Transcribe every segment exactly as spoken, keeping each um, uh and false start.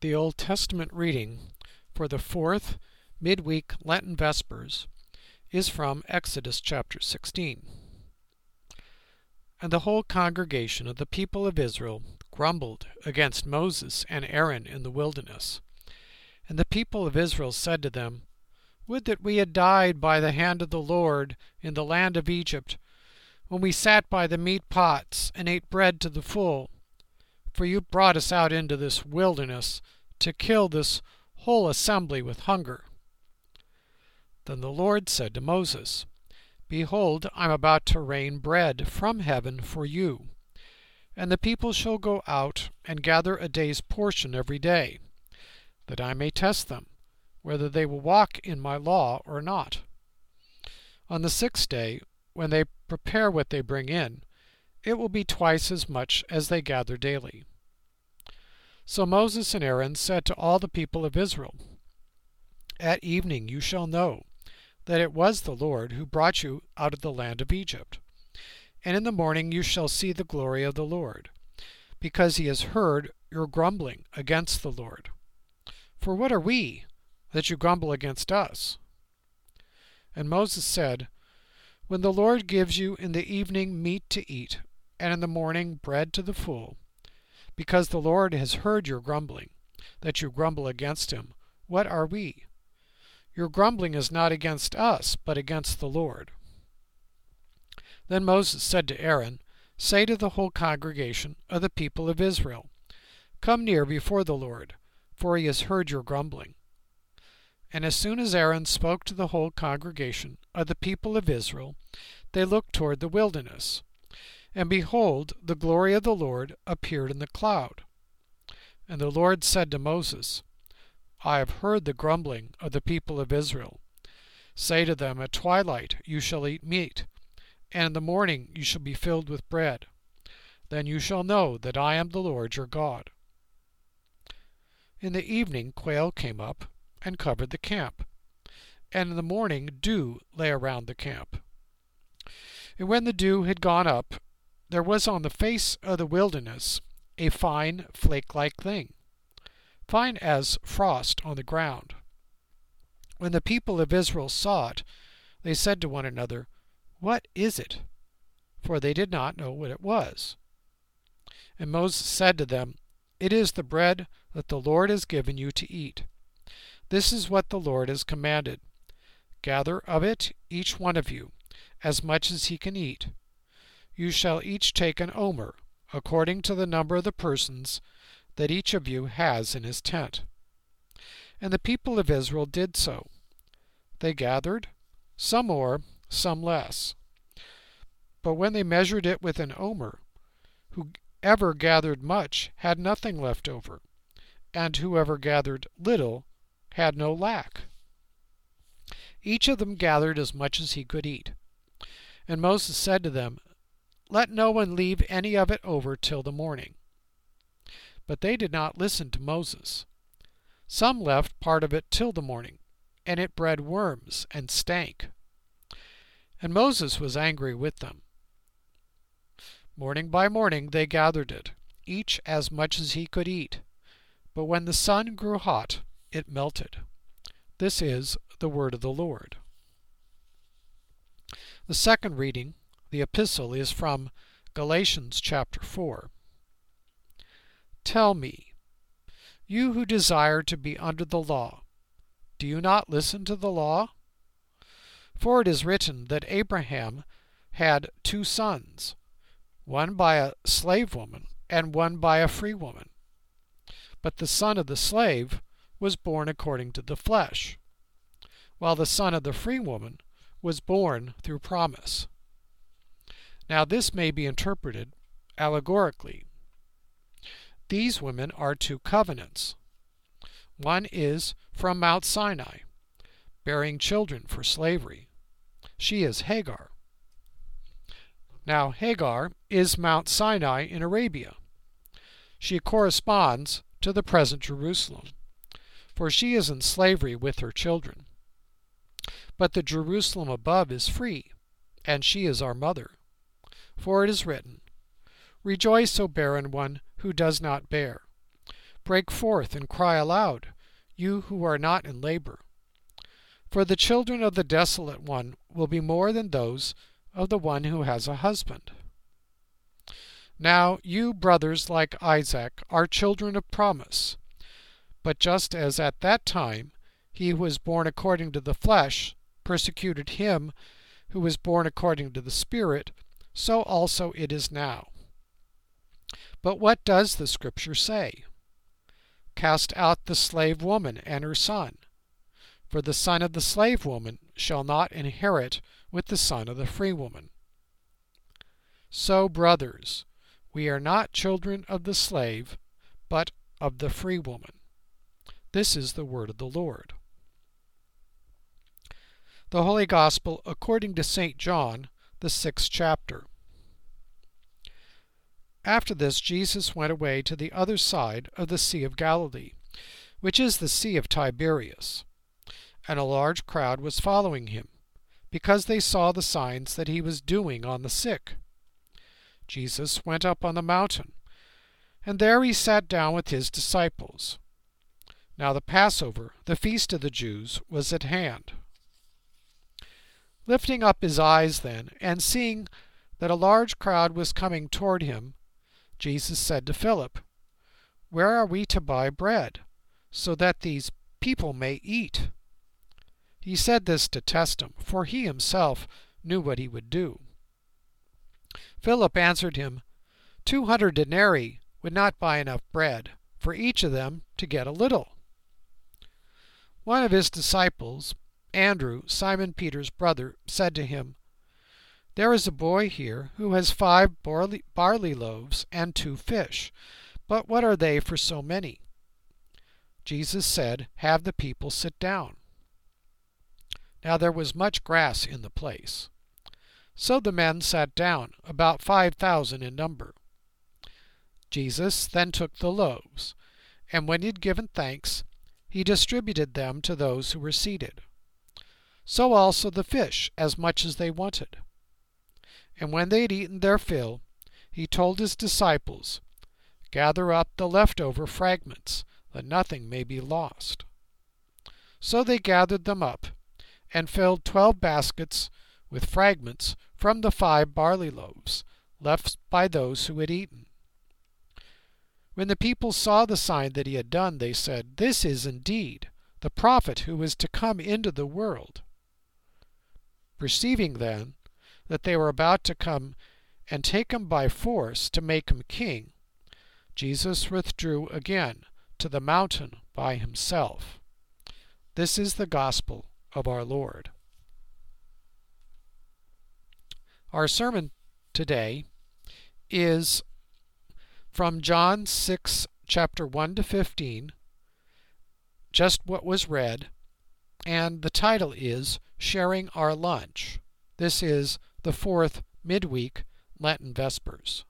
The Old Testament reading for the fourth midweek Lenten Vespers is from Exodus chapter sixteen. And the whole congregation of the people of Israel grumbled against Moses and Aaron in the wilderness. And the people of Israel said to them, Would that we had died by the hand of the Lord in the land of Egypt, when we sat by the meat pots and ate bread to the full. For you brought us out into this wilderness to kill this whole assembly with hunger. Then the Lord said to Moses, Behold, I am about to rain bread from heaven for you, and the people shall go out and gather a day's portion every day, that I may test them, whether they will walk in my law or not. On the sixth day, when they prepare what they bring in, it will be twice as much as they gather daily. So Moses and Aaron said to all the people of Israel, At evening you shall know that it was the Lord who brought you out of the land of Egypt. And in the morning you shall see the glory of the Lord, because he has heard your grumbling against the Lord. For what are we, that you grumble against us? And Moses said, When the Lord gives you in the evening meat to eat, and in the morning bread to the full, because the Lord has heard your grumbling, that you grumble against him, what are we? Your grumbling is not against us, but against the Lord. Then Moses said to Aaron, Say to the whole congregation of the people of Israel, Come near before the Lord, for he has heard your grumbling. And as soon as Aaron spoke to the whole congregation of the people of Israel, they looked toward the wilderness. And behold, the glory of the Lord appeared in the cloud. And the Lord said to Moses, I have heard the grumbling of the people of Israel. Say to them, At twilight you shall eat meat, and in the morning you shall be filled with bread. Then you shall know that I am the Lord your God. In the evening quail came up and covered the camp, and in the morning dew lay around the camp. And when the dew had gone up, there was on the face of the wilderness a fine flake-like thing, fine as frost on the ground. When the people of Israel saw it, they said to one another, What is it? For they did not know what it was. And Moses said to them, It is the bread that the Lord has given you to eat. This is what the Lord has commanded. Gather of it, each one of you, as much as he can eat. You shall each take an omer, according to the number of the persons that each of you has in his tent. And the people of Israel did so. They gathered, some more, some less. But when they measured it with an omer, whoever gathered much had nothing left over, and whoever gathered little had no lack. Each of them gathered as much as he could eat. And Moses said to them, Let no one leave any of it over till the morning. But they did not listen to Moses. Some left part of it till the morning, and it bred worms and stank. And Moses was angry with them. Morning by morning they gathered it, each as much as he could eat. But when the sun grew hot, it melted. This is the word of the Lord. The second reading, the epistle, is from Galatians chapter four. Tell me, you who desire to be under the law, do you not listen to the law? For it is written that Abraham had two sons, one by a slave woman and one by a free woman. But the son of the slave was born according to the flesh, while the son of the free woman was born through promise. Now this may be interpreted allegorically. These women are two covenants. One is from Mount Sinai, bearing children for slavery. She is Hagar. Now Hagar is Mount Sinai in Arabia. She corresponds to the present Jerusalem, for she is in slavery with her children. But the Jerusalem above is free, and she is our mother. For it is written, Rejoice, O barren one who does not bear, break forth and cry aloud, you who are not in labor. For the children of the desolate one will be more than those of the one who has a husband. Now you, brothers, like Isaac, are children of promise. But just as at that time he who was born according to the flesh persecuted him who was born according to the Spirit, so also it is now. But what does the Scripture say? Cast out the slave woman and her son, for the son of the slave woman shall not inherit with the son of the free woman. So, brothers, we are not children of the slave, but of the free woman. This is the word of the Lord. The Holy Gospel according to Saint John, the sixth chapter. After this, Jesus went away to the other side of the Sea of Galilee, which is the Sea of Tiberias, and a large crowd was following him, because they saw the signs that he was doing on the sick. Jesus went up on the mountain, and there he sat down with his disciples. Now the Passover, the feast of the Jews, was at hand. Lifting up his eyes then, and seeing that a large crowd was coming toward him, Jesus said to Philip, Where are we to buy bread, so that these people may eat? He said this to test him, for he himself knew what he would do. Philip answered him, Two hundred denarii would not buy enough bread for each of them to get a little. One of his disciples, Andrew, Simon Peter's brother, said to him, There is a boy here who has five barley, barley loaves and two fish, but what are they for so many? Jesus said, Have the people sit down. Now there was much grass in the place. So the men sat down, about five thousand in number. Jesus then took the loaves, and when he had given thanks, he distributed them to those who were seated. So also the fish, as much as they wanted. And when they had eaten their fill, he told his disciples, Gather up the leftover fragments, that nothing may be lost. So they gathered them up, and filled twelve baskets with fragments from the five barley loaves, left by those who had eaten. When the people saw the sign that he had done, they said, This is indeed the prophet who is to come into the world. Perceiving then that they were about to come and take him by force to make him king, Jesus withdrew again to the mountain by himself. This is the gospel of our Lord. Our sermon today is from John six, chapter one to fifteen, just what was read, and the title is Sharing Our Lunch. This is the fourth midweek Lenten Vespers.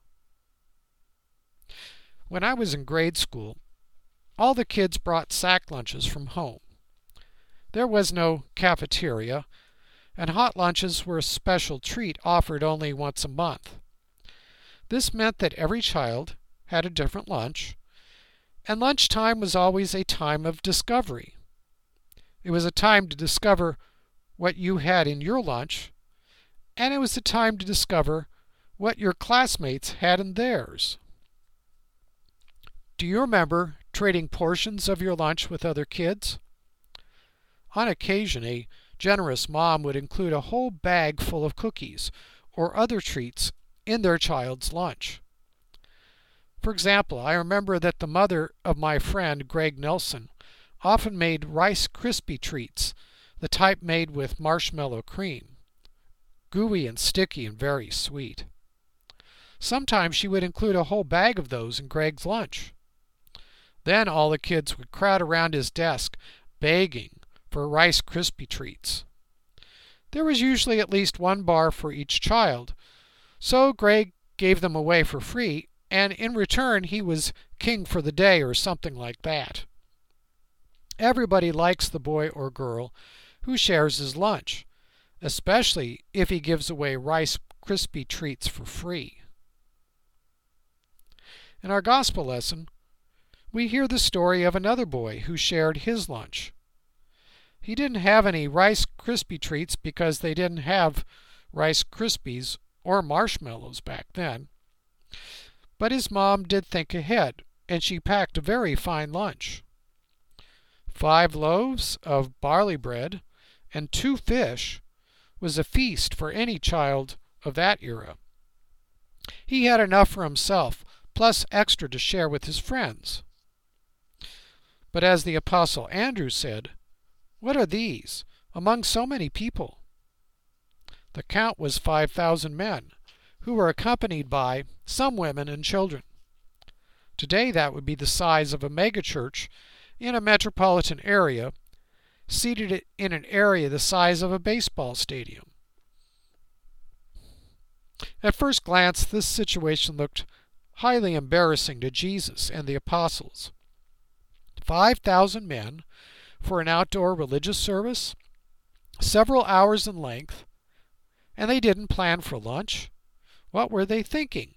When I was in grade school, all the kids brought sack lunches from home. There was no cafeteria, and hot lunches were a special treat offered only once a month. This meant that every child had a different lunch, and lunchtime was always a time of discovery. It was a time to discover what you had in your lunch, and it was a time to discover what your classmates had in theirs. Do you remember trading portions of your lunch with other kids? On occasion, a generous mom would include a whole bag full of cookies or other treats in their child's lunch. For example, I remember that the mother of my friend Greg Nelson often made Rice Krispie treats, the type made with marshmallow cream, gooey and sticky and very sweet. Sometimes she would include a whole bag of those in Greg's lunch. Then all the kids would crowd around his desk, begging for Rice Krispie treats. There was usually at least one bar for each child, so Greg gave them away for free, and in return he was king for the day or something like that. Everybody likes the boy or girl who shares his lunch, especially if he gives away Rice Krispie treats for free. In our gospel lesson, we hear the story of another boy who shared his lunch. He didn't have any Rice Krispie treats because they didn't have Rice Krispies or marshmallows back then. But his mom did think ahead, and she packed a very fine lunch. Five loaves of barley bread and two fish was a feast for any child of that era. He had enough for himself, plus extra to share with his friends. But as the Apostle Andrew said, "What are these among so many people?" The count was five thousand men, who were accompanied by some women and children. Today that would be the size of a megachurch in a metropolitan area, seated in an area the size of a baseball stadium. At first glance, this situation looked highly embarrassing to Jesus and the apostles. Five thousand men for an outdoor religious service, several hours in length, and they didn't plan for lunch? What were they thinking?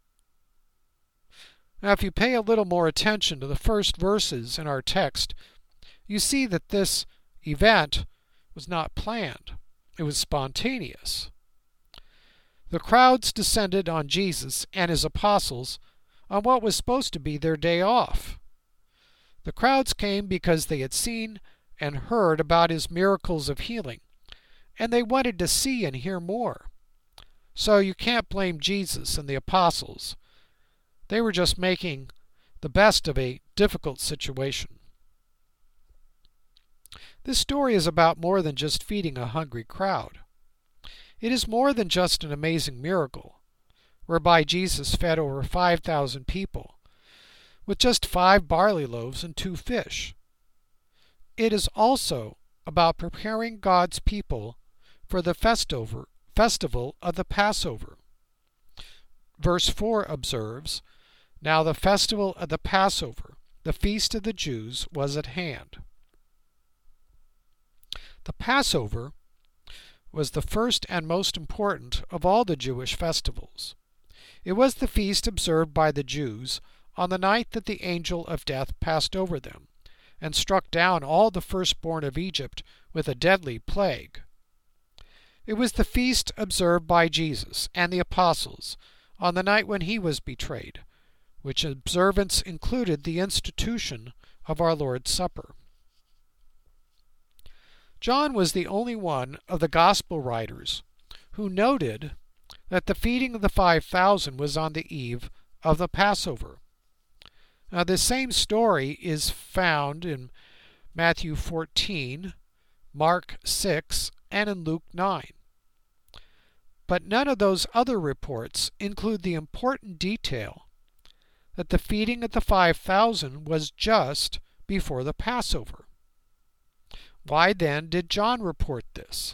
Now, if you pay a little more attention to the first verses in our text, you see that this event was not planned. It was spontaneous. The crowds descended on Jesus and his apostles on what was supposed to be their day off. The crowds came because they had seen and heard about his miracles of healing, and they wanted to see and hear more. So you can't blame Jesus and the apostles. They were just making the best of a difficult situation. This story is about more than just feeding a hungry crowd. It is more than just an amazing miracle, whereby Jesus fed over five thousand people with just five barley loaves and two fish. It is also about preparing God's people for the festival festival of the Passover. Verse four observes, "Now the festival of the Passover, the feast of the Jews, was at hand." The Passover was the first and most important of all the Jewish festivals. It was the feast observed by the Jews on the night that the angel of death passed over them and struck down all the firstborn of Egypt with a deadly plague. It was the feast observed by Jesus and the apostles on the night when he was betrayed, which observance included the institution of our Lord's Supper. John was the only one of the Gospel writers who noted that the feeding of the five thousand was on the eve of the Passover. Now, this same story is found in Matthew fourteen, Mark six, and in Luke nine. But none of those other reports include the important detail that the feeding of the five thousand was just before the Passover. Why then did John report this?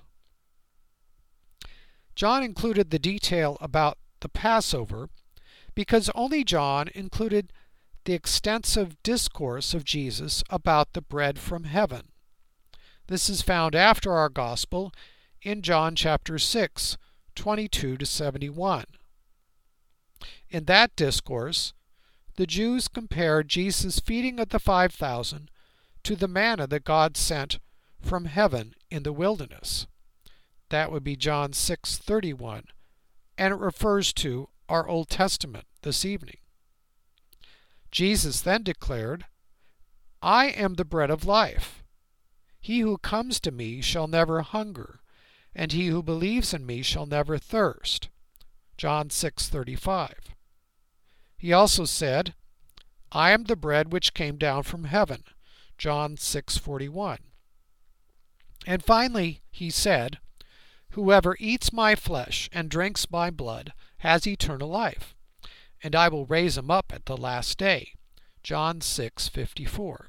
John included the detail about the Passover because only John included the extensive discourse of Jesus about the bread from heaven. This is found after our Gospel in John chapter six, twenty-two to seventy-one. In that discourse, the Jews compared Jesus' feeding of the five thousand to the manna that God sent from heaven in the wilderness. That would be John six thirty-one, and it refers to our Old Testament this evening. Jesus then declared, "I am the bread of life. He who comes to me shall never hunger, and he who believes in me shall never thirst." John six thirty-five. He also said, "I am the bread which came down from heaven." John six forty-one. And finally he said, "Whoever eats my flesh and drinks my blood has eternal life, and I will raise him up at the last day." John six fifty-four.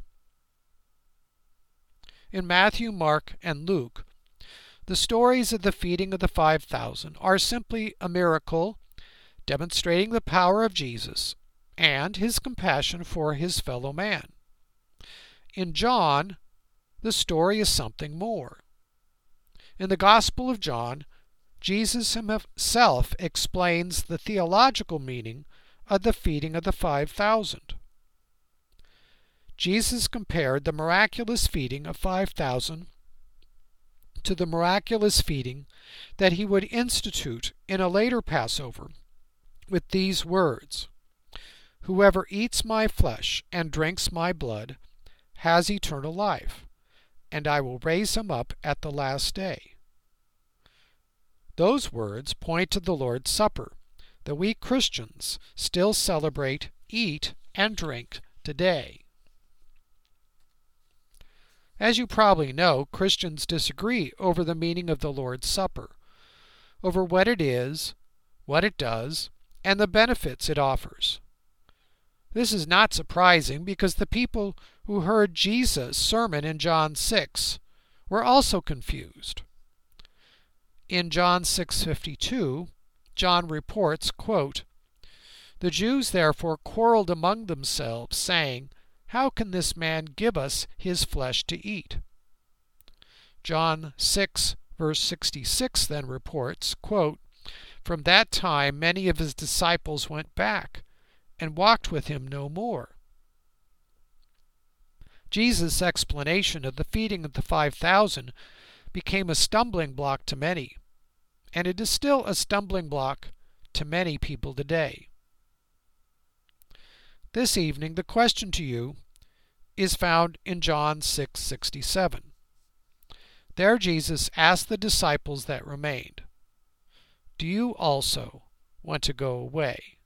In Matthew, Mark, and Luke, the stories of the feeding of the five thousand are simply a miracle demonstrating the power of Jesus and his compassion for his fellow man. In John, the story is something more. In the Gospel of John, Jesus himself explains the theological meaning of the feeding of the five thousand. Jesus compared the miraculous feeding of five thousand to the miraculous feeding that he would institute in a later Passover with these words, "Whoever eats my flesh and drinks my blood has eternal life, and I will raise him up at the last day." Those words point to the Lord's Supper that we Christians still celebrate, eat, and drink today. As you probably know, Christians disagree over the meaning of the Lord's Supper, over what it is, what it does, and the benefits it offers. This is not surprising because the people who heard Jesus' sermon in John six were also confused. In John six fifty-two, John reports, quote, "The Jews therefore quarreled among themselves, saying, 'How can this man give us his flesh to eat?'" John six, verse sixty-six then reports, quote, "From that time many of his disciples went back and walked with him no more." Jesus' explanation of the feeding of the five thousand became a stumbling block to many, and it is still a stumbling block to many people today. This evening, the question to you is found in John six sixty-seven. There Jesus asked the disciples that remained, "Do you also want to go away?"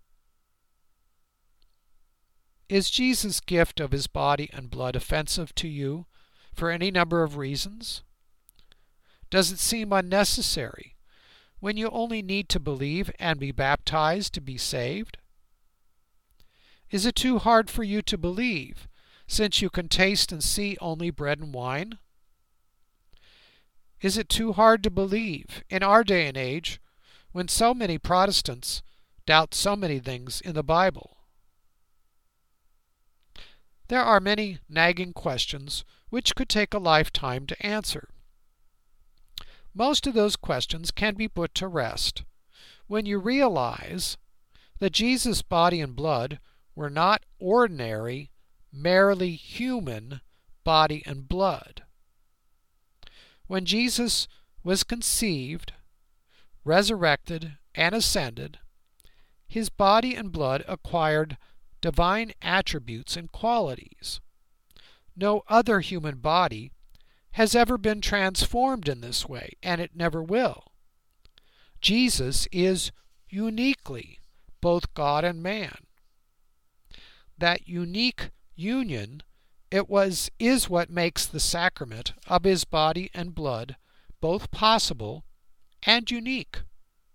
Is Jesus' gift of his body and blood offensive to you for any number of reasons? Does it seem unnecessary when you only need to believe and be baptized to be saved? Is it too hard for you to believe, since you can taste and see only bread and wine? Is it too hard to believe in our day and age when so many Protestants doubt so many things in the Bible? There are many nagging questions which could take a lifetime to answer. Most of those questions can be put to rest when you realize that Jesus' body and blood were not ordinary, merely human body and blood. When Jesus was conceived, resurrected, and ascended, his body and blood acquired divine attributes and qualities. No other human body has ever been transformed in this way, and it never will. Jesus is uniquely both God and man. That unique union it was is what makes the sacrament of his body and blood both possible and unique.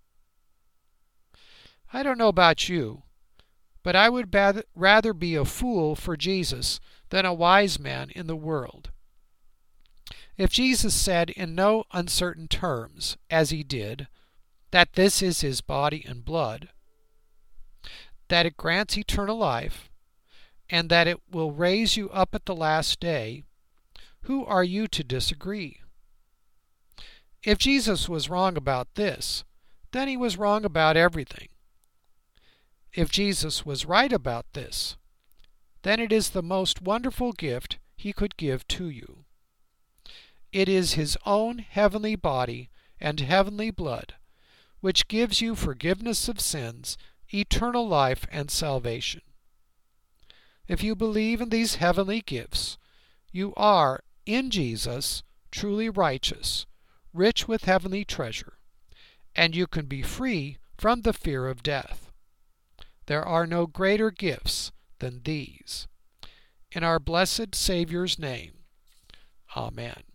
I don't know about you, but I would rather be a fool for Jesus than a wise man in the world. If Jesus said in no uncertain terms, as he did, that this is his body and blood, that it grants eternal life, and that it will raise you up at the last day, who are you to disagree? If Jesus was wrong about this, then he was wrong about everything. If Jesus was right about this, then it is the most wonderful gift he could give to you. It is his own heavenly body and heavenly blood, which gives you forgiveness of sins, eternal life, and salvation. If you believe in these heavenly gifts, you are, in Jesus, truly righteous, rich with heavenly treasure, and you can be free from the fear of death. There are no greater gifts than these. In our blessed Savior's name, Amen.